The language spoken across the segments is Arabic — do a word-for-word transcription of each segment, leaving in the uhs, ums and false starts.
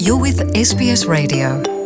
You're with إس بي إس Radio.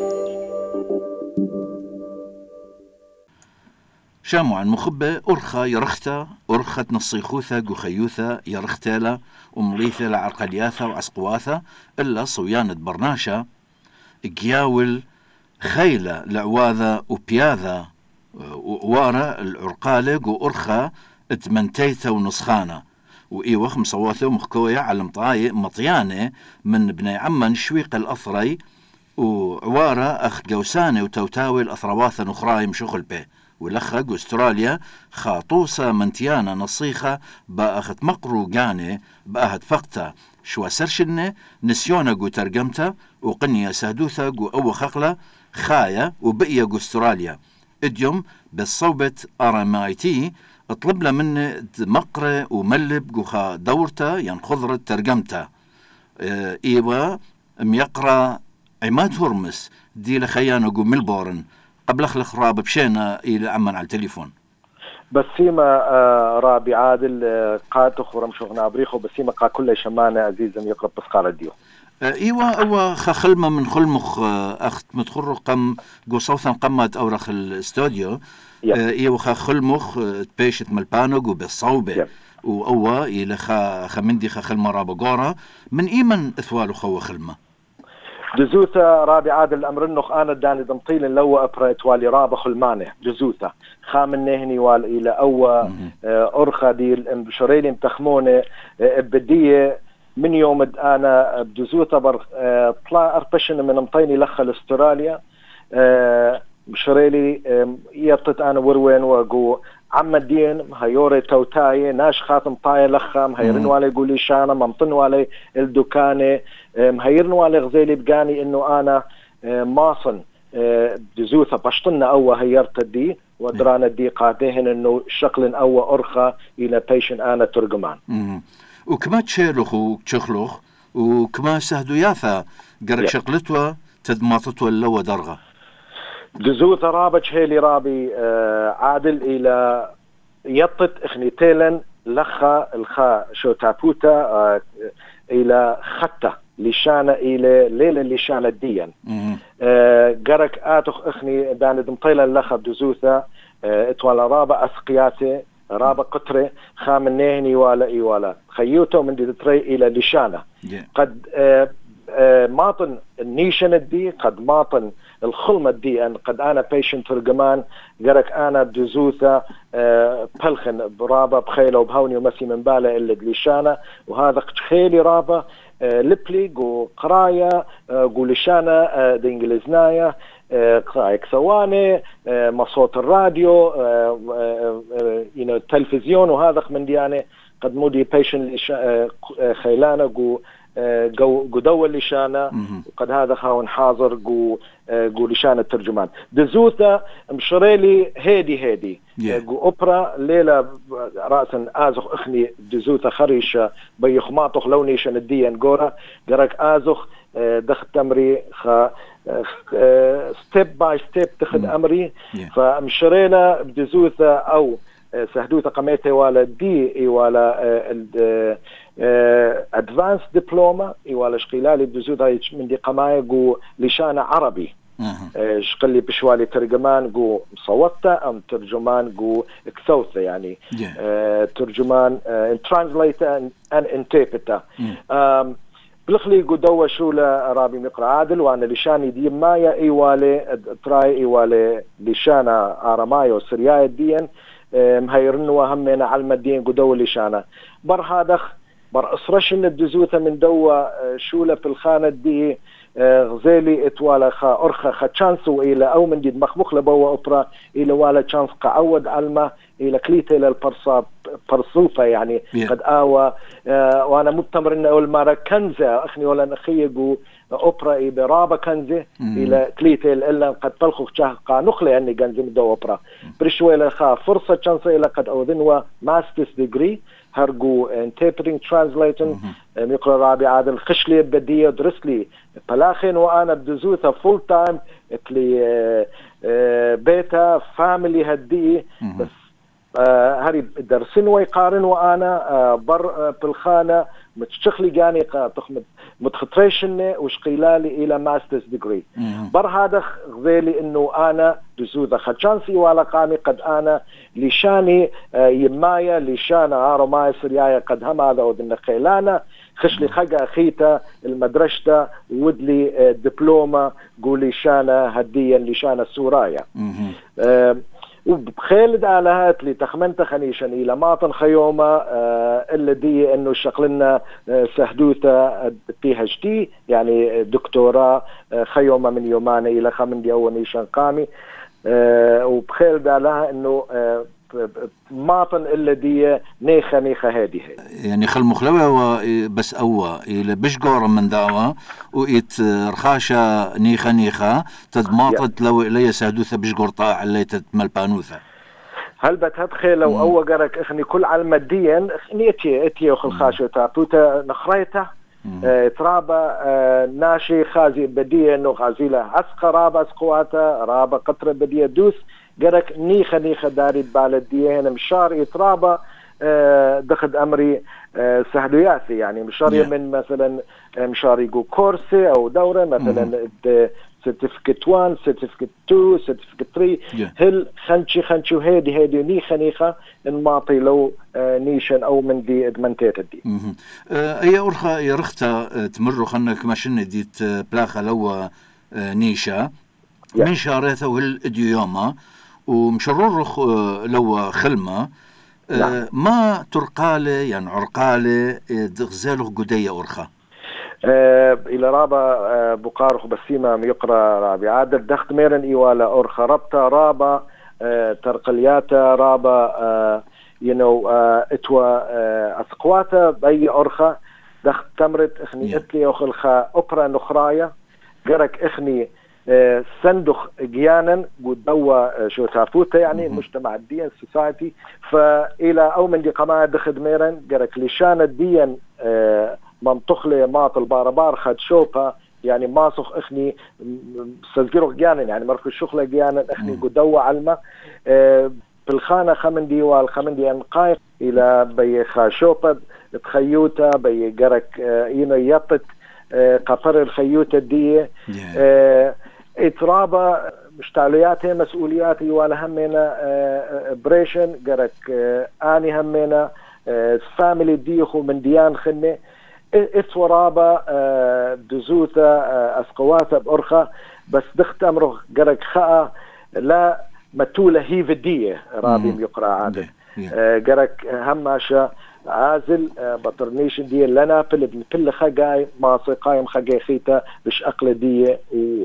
شامو عن مخبة أرخى يرختا أرخت نصيخوثة قخيوثة يرختالا ومليثة لعرقلياثة وعسقواثة إلا صويانة برناشة قياول خيلة لعواذة وبياذة ووارا العرقالق وأرخى اتمنتيثة ونسخانة وإيوخ مصواثة ومخكوية على مطاي مطيانة من بني عمان شويق الأثري وعوارة أخ جوسانة وتوتاوي الأثرواثة نخراي مشغل به ولخق أستراليا خاطوسة منتيانة نصيخة بأخت مقرو جاني بأهد فقطة شو سرشنة نسيونة جو ترجمتها وقنية سهدوثة جو أو خقلة خاية وبقية جو أستراليا اديوم بالصوبة ارامايتي اطلب له مني مقرة وملب جو خا دورته ين خضرة ترجمتها اه ايوه ميقرأ عماد هرمس دي لخيانة جو ملبورن قبل خلق راب بشينا إلى عمان على التليفون بسيمة آه رابي عادل آه قاتخ ورمشوغنا أبريخو بسيمة قا كل شمانة عزيزا يقرب بسقال الديو آه إيوة أو خلمة من خلمخ آه أخت متخر قم جو صوتا قمت أورخ الاستوديو آه إيوة خلمخ آه تبيشت ملبانوغ وبالصوبة وأوه إلى خا خمندي خلمة رابقورة من إيمن إثوالو خو خلمة جزوثة رابي عادل الأمر النخ أنا داني دمطيل لو أبريت والي رابا خلمانه جزوثة خامن نهني وال إلى أو أرخى دي الشريلي متخمونة بدية من يوم أنا بجزوثة بر طلع أربشن من مطيني لخل استراليا شريلي يطت أنا وروين وقو عم الدين هيوري توتاي ناش خاتم طاي لخم هيرنوا علي يقولي شانا ممطنوا علي الدكانة هيرنوا علي غزيلي بقاني انه انا ماصن جزوثة بشطنا اوه هيرت دي ودرانا دي قاتهن انه شكل اوه ارخى الى بيشن انا ترجمان وكما تشيلوخ وتشخلوخ وكما سهدو ياثا قرق شقلتوا تدماطتوا اللو درغة جزوثة رابج هيلي رابي آه عادل إلى يطت إخنيتيلن لخا الخا شو تابوتا آه إلى خطة لشانة إلى ليلة لشانة ديان آه قرك آتخ إخني دان دمطيلا لخا بجزوثة آه اتوالا رابا أسقياتي رابا قطرة خام النهني ولا إي ولا خيوتو من دي تري إلى لشانة yeah. قد آه آه ماطن النيشن دي قد ماطن الخلمة دي أن قد أنا بيشن ترجمان جرك أنا بجزوثة أه بلخن برابة بخيلة وبهوني ومسي من بالة اللي دليشانة وهذا خيلي رابة أه لبلي جو قراية أه جو لشانة أه دي إنجليزناية أه قرايك ثواني أه مصوت الراديو أه أه أه التلفزيون وهذا من ديانة قد مودي بيشن أه خيلانة جو جو جو دول لشانة وقد هذا خاون حاضر جو جو لشانة الترجمان دزوثة مشريلي هادي هادي yeah. جو أوبرا ليلة رأسا آزخ أخني دزوثة خريشة بيخماطخ لونيشان الديان جورا جرك آزخ دخل تمري خا ستيب باي ستيب تخد أمري yeah. فمشرينا بدزوثة أو سهدوثة قميته ولا دي ولا ادفانس دبلوما ولا شقيلالي بدزوثة من دي قماية جو لشانة عربي شقلي بشوالي ترجمان جو مصوتة أم ترجمان جو اكثوثة يعني yeah. ترجمان ترانسليتر and انتربريتر بلخلي جو دوا شولة رابي مقرأ عادل وأنا لشاني دي مايا إيوالي تراي إيوالي لشانة آرامايو سرياية ديان مهيرنوا همنا على المدين قدوا لشانة بر هادخ بر أصرشن الدزوثة من دوا شولة في الخانة دي غزيلي اتوالا خا أرخى خا تشانسو إلى أو من ديد مخبوخ لبوا أطرا إلى والا تشانس قعود علمة إلى كليته إلى البرصاب برصوفة يعني yeah. قد آوى آه وأنا متمر إن أول مرة كنزة أخني ولا نخيجو أوبرا إيه برابة كنزة mm. إلى كليته إلا قد تلخو شهقا نخلي أني كنزة من دو أوبرا mm. برشوة لخا فرصة شانسة إلى قد أوذنوا ماسترز ديجري هرجو interpreting translating يقرأ رابي عادل خشلي بدية درسلي بلاخين وأنا بدزوثة full time اتلي بيتا فاميلي هدي بس هاري درسن ويقارن وأنا بر بالخانة متشخلي جاني تخمد متخطريشن وش قيلالي إلى ماسترز ديجري بر هذا غذيلي إنه أنا دزوذا خدشانسي ولا قامي قد أنا لشاني يمايا لشانا عارو ماي سريايا قد هم هذا ودن خيلانا خشلي خجا خيتا المدرسة ودلي دبلومة قولي شانا هديا لشانا سورايا وبخالد على هات لي تخمنت خنيشا إلى ماطن خيومة آه اللي دي إنه شغلنا آه سهدوثة بي اتش دي يعني دكتوراه آه خيومة من يومان إلى خمن دي أول نيشان قامي آه وبخالد على إنه آه ماطن اللي دي نيخة نيخة هذه يعني خل مخلوة بس أوى إلى بشجور من دعوة وإت رخاشة نيخة نيخة تدماطت لو إلي سهدوثة بشجور طاع اللي تتمل بانوثة هل بتدخل لو أول جرك إخني كل على الماديا إخني إتي إتي وخل خاشة تعطوته نخريته اه ترابة اه ناشي خازي بديه إنه خازيله أسقى رابة أسقواته رابة قطرة بديه دوس جرك نيخة نيخة داري بالديه هنا مشار يترابة اه دخد أمري اه سهدوياتي يعني مشار yeah. من مثلا مشار يقول كورسي أو دورة مثلا certificate واحد certificate اثنين certificate ثلاثة yeah. هل خنشي خنشو هيدي هيدي نيخة نيخة المعطي لو اه نيشن أو من دي ادمنتيت دي اه أي أرخى يرختا تمرو خنك ماشين ديت بلاخة لو اه نيشة yeah. من شارته والديوما ومشررخ لو خلمة نعم. ما ترقاله يعني عرقاله غزاله قدية أرخى أه إلى رابا أه بقارخ بسيمة يقرأ رابي عادل دخت ميرن إيوالا أرخى ربطة رابا أه ترقلياتا رابا أه ينو أه اتوى أه أسقواتا بأي أرخى دخت تمرت اخني اتلي أخلخا أبرا نخرايا جرك اخني أه صندوق جيانا ودوا شو تافوته يعني المجتمع الدين السوسايتي فإلى أو من دي قماة دخد ميرن جرك لشان الدين أه منطق لي ماط الباربار خد شوبها يعني ماسخ اخني سذكره جيانا يعني مركز الشغله جيانا اخني قدوا علمه أه بالخانه خمندي والخمندي انقايق الى بي خاشوبه تخيوته بي جرك أه ينو يطت أه قطر الخيوته دي أه اترابه مشتعلياتها مسؤولياتي ولا همنا أه بريشن جرك أه اني همنا أه فاميلي ديخو من ديان خنه اتورابا أه دزوثة أه أسقواثة بأرخة بس دخت أمره جرك خاء لا متولة هي فدية رابي يقرأ عادل أه جرك هماشا عازل أه بطرنيشن دي لنا بل بكل خجاي ما قايم خجاي خيتا بش أقلدية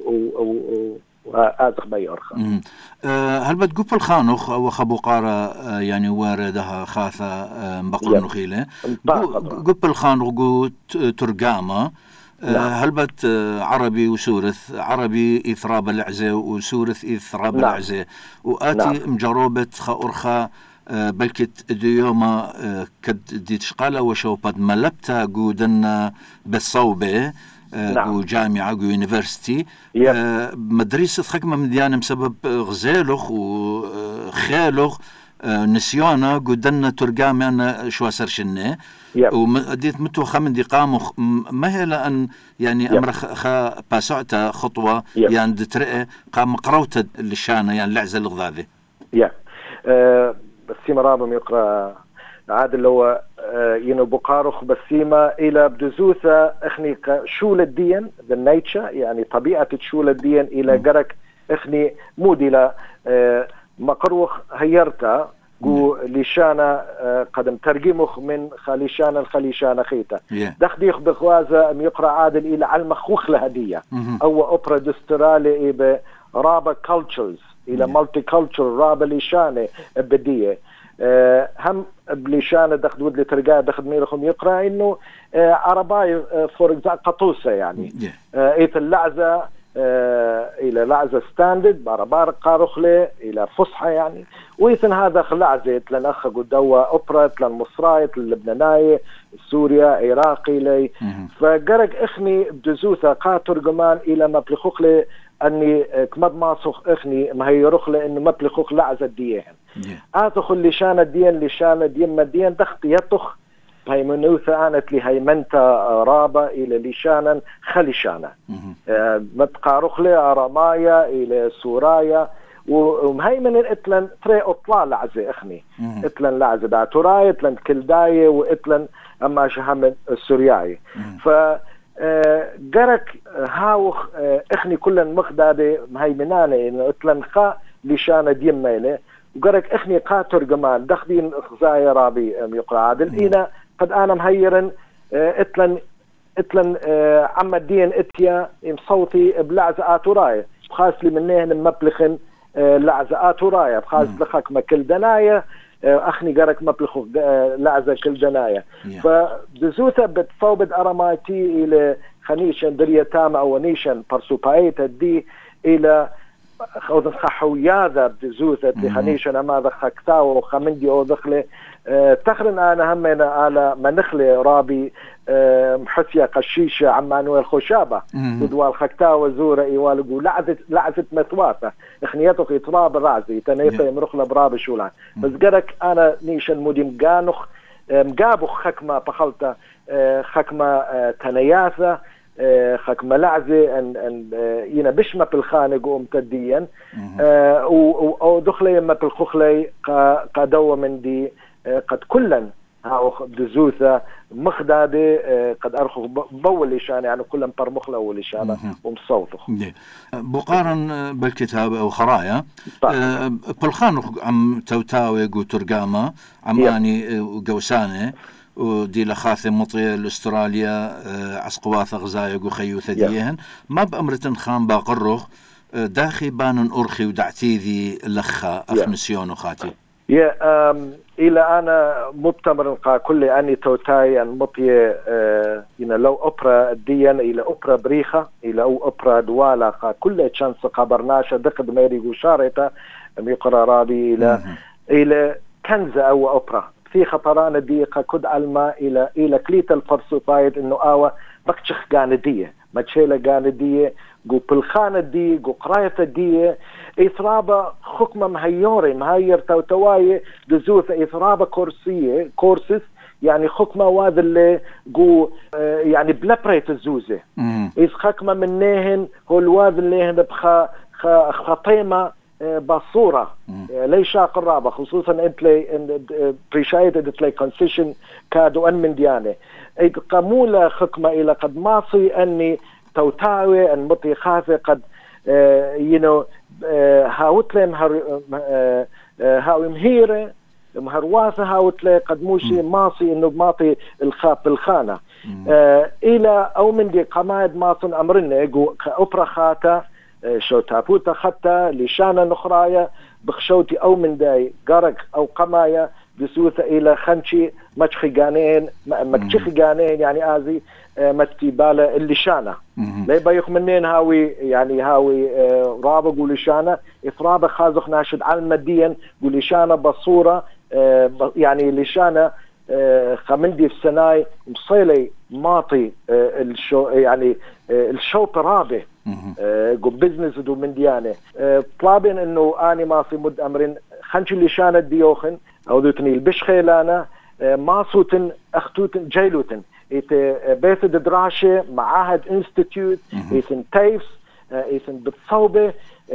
و وآذخ بي أرخى أه هل بتقول الخانوخ أو خبو قارة أه يعني واردها خاثة أه مبقر نخيلة قب الخانوخ قو ترقامة أه هل بت عربي وسورث عربي إثراب العزة وسورث إثراب نعم. العزة وآتي نعم. مجروبة خأرخى أه بلكت ديوما أه كد دي تشقالة وشوبت ملبتا قودنا بالصوبة نعم. وجامعة ويونيفرسيتي yep. آه مدرسة خكمة من ديانة بسبب غزالخ وخالخ آه نسيانا قدنا ترقامي أنا شو أسرشنه yep. وديت متو خمن دي قامخ ما هي لأن يعني yep. أمر خا باسعتا خطوة yep. يعني دترقى قام قروتا للشانة يعني لعزة الغذاذي yeah. آه بس سيما رابم يقرأ عادل هو ينو بقارخ بسيمة إلى بدزوثة إخني شول الدين the nature يعني طبيعة شول الدين إلى جرك إخني مود إلى مقروخ هيرتا جو لشانة قدم ترجمخ من خليشانة الخليشانة خيتا دخديخ بخوازة أم يقرأ عادل إلى علم خوخ لهدية أو أوبرا دسترالي إبه رابا cultures إلى multi cultural رابا لشانة بدية أه هم بليشانة دخد ود لترجع دخد ميرخم يقرأ إنه أه عرباي فور إكزامبل قطوسة يعني أه إيت اللعزة إلى لعزة ستاندرد باربار قارخلة إلى فصحى يعني ويثن هذا لعزة لن أخذ دوا أوبرا لن مصراية اللبنانية سوريا عراقي لي فقرق إخني بجزوثة قاتر جمان إلى مبلغوخلة أني كمد ماسخ إخني ما هي رخلة إنه مبلغوخ لعزة ديهن آتخ اللي شان الدين اللي شان الدين مدين دخت يطخ هاي منوثة آنت لي هاي منتا رابة إلى لشانا خلشانا متقارخ لي أرمايا إلى سورايا وهي من الاتلن تري أطلع لعزة إخني اتلن لعزة داتوراي اتلن كلداية واتلن أما شهم السورياي ف جرك هاوخ إخني كلن مخدادة هاي منانة إنه اتلن خا لشانا ديم ميلة وقرك إخني قاتر جمال دخدين خزايا رابي يقرأ عادل إينا قد أنا مهيرن اتلن اتلن عم الدين اتيا مصوتي بلعزة آتوراي بخاص لي منهن مبلخن لعزة آتوراي بخاص لخك مكل دنايا أخني قرك مبلخ لعزة كل دنايا فبزوثة بتصوبد أرمايتي إلى خنيشن دريتام أو نيشن برسوبايت دي إلى خوذ خحوياذا بزوثة بخنيشن أما ذا خكتاو وخمندي أو دخله تخرن أنا همنا على منخلة رابي محسيا قشيشة عمانويل خشابة ودوال خكتاو وزورة إيوالقو لعزت لعزت متواثة إخنياتك إطراب الرعزي تنيفة يمرخلة براب شولان بس قرك أنا نيشن مودي مقانخ مقابخ خكمة بخلطة خكمة تنياثة خكمة لعزة أن أن ينا بشمة بالخانق ومتديا أو دخلة يما بالخخلة قدوة من دي قد كلن هاو دزوثة مخدادة قد أرخو بول لشان يعني كلن برمخلة ولشان ومصوتخ بقارن بالكتاب أو خرايا بالخانق عم توتاوي قو ترقامة عماني وقوسانة ودي لخاثة مطية الأستراليا عسقواثة غزايق وخيوثة ديهن ما بأمرة خان باقرخ داخي بان أرخي ودعتيذي لخا أخنسيون وخاتي يا إلى أنا مبتمر كل أني توتاي أن مطية إن لو أوبرا ديان إلى أوبرا بريخة إلى أو أوبرا دوالا كل شانس قبرناشة دقد ميري وشارته ميقرا رابي إلى إلى كنزة أو أوبرا في خطران دقيقة كد علما إلى إلى كليت الفرصوفايد إنه آوى بكشخ جاندية ما تشيله جاندية جو بالخانة دي جو قراية دي إثرابة حكمة مهيوري مهير توتواي دزوث إثرابة كورسية كورسس يعني حكمة واذ اللي جو يعني بلابريت الزوزة إذ حكمة من نهن هو الواذ اللي هن بخا خطيمة بصورة ليش قرابة خصوصا انت لي بريشايد انت لي كونسيشن كادو ان من ديانة اي قمولة حكمة الى قد ماصي اني توتاوي ان مطي خافي قد ينو هاوتلي مهر هاوي مهيرة مهرواسة هاوتلي قد موشي ماصي انه ماطي الخاف بالخانة الى او من دي قمايد ماصن امرنا يقو اوبرا خاتا شو تابوتا خطة لشانة نخرايا بخشوتي أو من داي قرق أو قمايا بسوثة إلى خنشي مجخي قانين مكشخي قانين يعني آزي متكيبالة اللشانة ليبا يخمنين هاوي يعني هاوي رابق ولشانة إفرابة خازخ ناشد على المدين ولشانة بصورة يعني لشانة خمندي في سناي مصيلي ماطي الشو يعني الشو رابع جو بزنس دو من ديانه طلابين انه اني ما في مد امرين خنش اللي شانت ديوخن او دوتني البش خيلانا ماسوتن اختوتن جيلوتن ايت بيت دراسه معهد انستيتيوت ايتن تايفس ايتن بتصوبه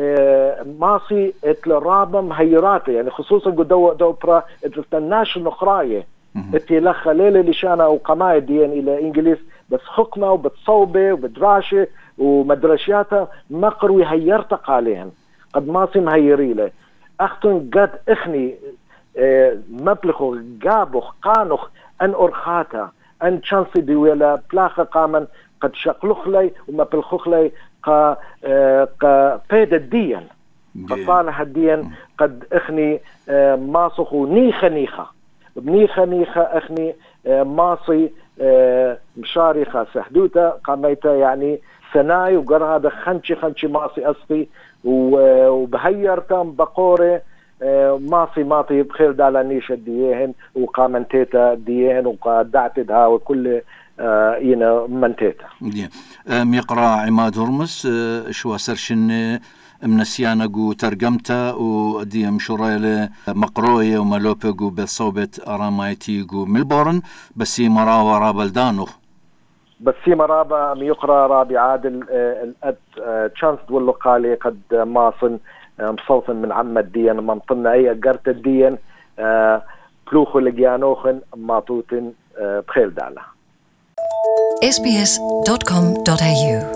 ماسي اتلرابه مهيراته يعني خصوصا قدو دوبرا اتلتناش نخرايه اتي لخ ليله لشانه او قمايه دين الى انجليز بس حكمه وبتصوبه وبدراشه ومدرسياتها مقروي هيرتق عليهن قد ماصي مهيري له أختن قد إخني اه مبلغ جابخ قانخ أن أرخاتا أن شانسي دويلا بلاخة قامن قد شقلخ لي ومبلغخ لي قا اه قا قيد الدين قطالها الدين قد إخني اه ماصخو نيخة نيخة بنيخة نيخة إخني اه ماصي اه مشارخة سحدوتا قاميتا يعني سناي وقرا هذا خنشي خنشي ماصي أصفي وبهير تام بقورة ماصي ماطي بخير دالا نيشة ديهن وقامنتيتا ديهن وقادعتدها وكل ينا منتيتا. ميقرا عماد هرمس شو سرشن من السيانة ترجمتا ودي مشوريل مقروية وملوبة بالصوبة أرامايتي ملبورن بس مرا ورا بلدانو بس مرابا ميقرا رابي عادل الأد تشانس دولو قالي قد ماصن مصوصن من عم الدين منطلنا أي قرت الدين بلوخو لقيانوخن ماطوتن بخير دالا. إس بي إس دوت كوم دوت إيه يو